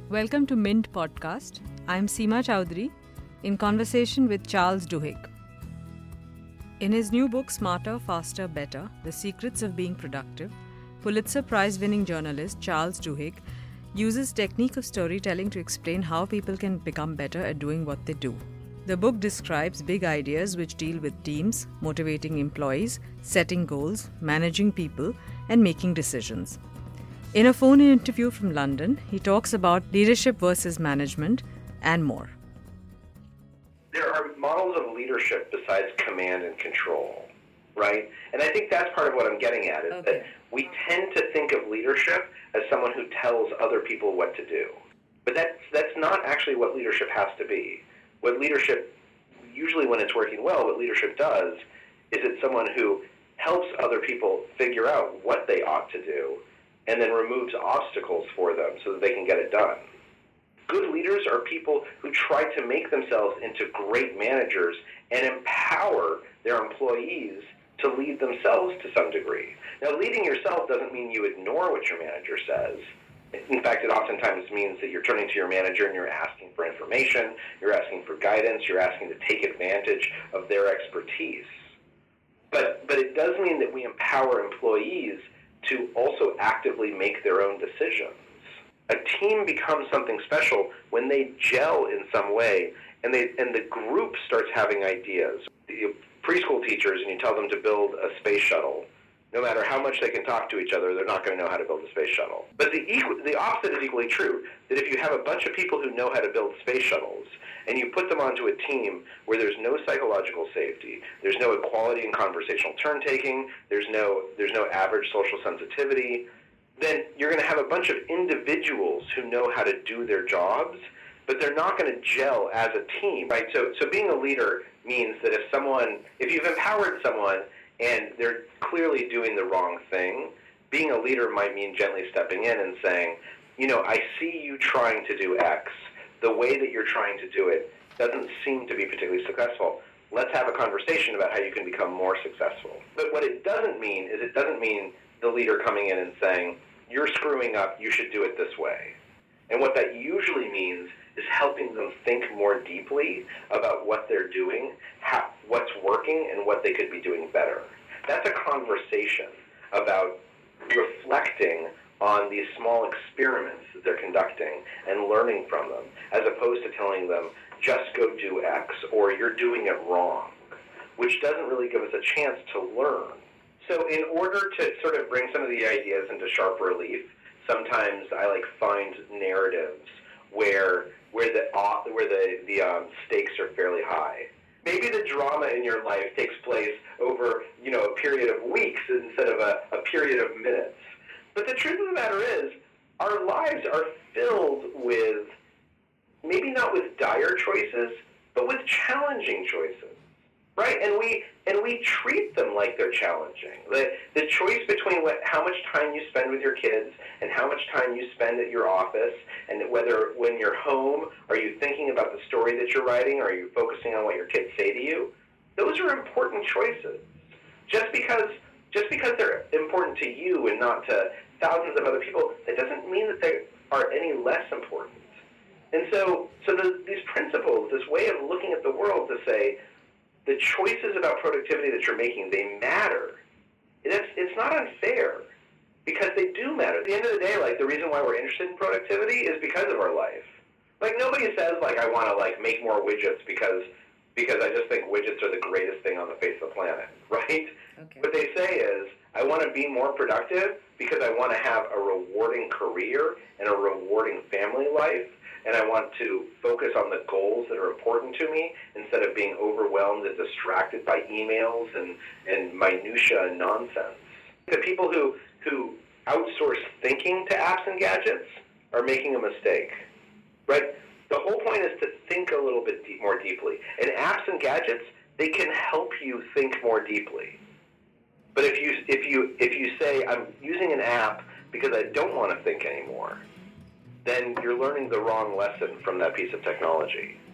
Welcome to Mint Podcast. I'm Seema Chowdhury in conversation with Charles Duhigg. In his new book, Smarter, Faster, Better, The Secrets of Being Productive, Pulitzer Prize-winning journalist Charles Duhigg uses technique of storytelling to explain how people can become better at doing what they do. The book describes big ideas which deal with teams, motivating employees, setting goals, managing people, and making decisions. In a phone-in interview from London, he talks about leadership versus management and more. There are models of leadership besides command and control, right? And I think that's part of what I'm getting at, is that we tend to think of leadership as someone who tells other people what to do. But that's not actually what leadership has to be. What leadership, usually when it's working well, what leadership does is it's someone who helps other people figure out what they ought to do and then removes obstacles for them so that they can get it done. Good leaders are people who try to make themselves into great managers and empower their employees to lead themselves to some degree. Now, leading yourself doesn't mean you ignore what your manager says. In fact, it oftentimes means that you're turning to your manager and you're asking for information, you're asking for guidance, you're asking to take advantage of their expertise. But it does mean that we empower employees to also actively make their own decisions. A team becomes something special when they gel in some way and the group starts having ideas. Preschool teachers, and you tell them to build a space shuttle. No matter how much they can talk to each other, they're not going to know how to build a space shuttle. But the opposite is equally true, that if you have a bunch of people who know how to build space shuttles, and you put them onto a team where there's no psychological safety, there's no equality in conversational turn-taking, there's no average social sensitivity, then you're going to have a bunch of individuals who know how to do their jobs, but they're not going to gel as a team, right? So being a leader means that if you've empowered someone and they're clearly doing the wrong thing, being a leader might mean gently stepping in and saying, I see you trying to do X. The way that you're trying to do it doesn't seem to be particularly successful. Let's have a conversation about how you can become more successful. But what it doesn't mean is the leader coming in and saying, you're screwing up, you should do it this way. And what that usually means is helping them think more deeply about what they're doing, what's working, and what they could be doing better. That's a conversation about reflecting on these small experiments that they're conducting and learning from them, as opposed to telling them, just go do X, or you're doing it wrong, which doesn't really give us a chance to learn. So in order to sort of bring some of the ideas into sharp relief, sometimes I find narratives where the stakes are fairly high. Maybe the drama in your life takes place over a period of weeks instead of a period of minutes. But the truth of the matter is, our lives are filled with, maybe not with dire choices, but with challenging choices, right? And we treat them like they're challenging. The choice between how much time you spend with your kids and how much time you spend at your office, and whether when you're home, are you thinking about the story that you're writing, or are you focusing on what your kids say to you? Those are important choices. Just because they're important to you and not to thousands of other people, that doesn't mean that they are any less important. And so these principles, this way of looking at the world to say, the choices about productivity that you're making, they matter. It's not unfair, because they do matter. At the end of the day, the reason why we're interested in productivity is because of our life. Nobody says, I want to, make more widgets because I just think widgets are the greatest thing on the face of the planet, right? Okay. What they say is, I want to be more productive because I want to have a rewarding career and a rewarding family life, and I want to focus on the goals that are important to me instead of being overwhelmed and distracted by emails and minutia and nonsense. The people who outsource thinking to apps and gadgets are making a mistake, right? The whole point is to think a little bit more deeply. And apps and gadgets, they can help you think more deeply. But if you say, I'm using an app because I don't want to think anymore, then you're learning the wrong lesson from that piece of technology.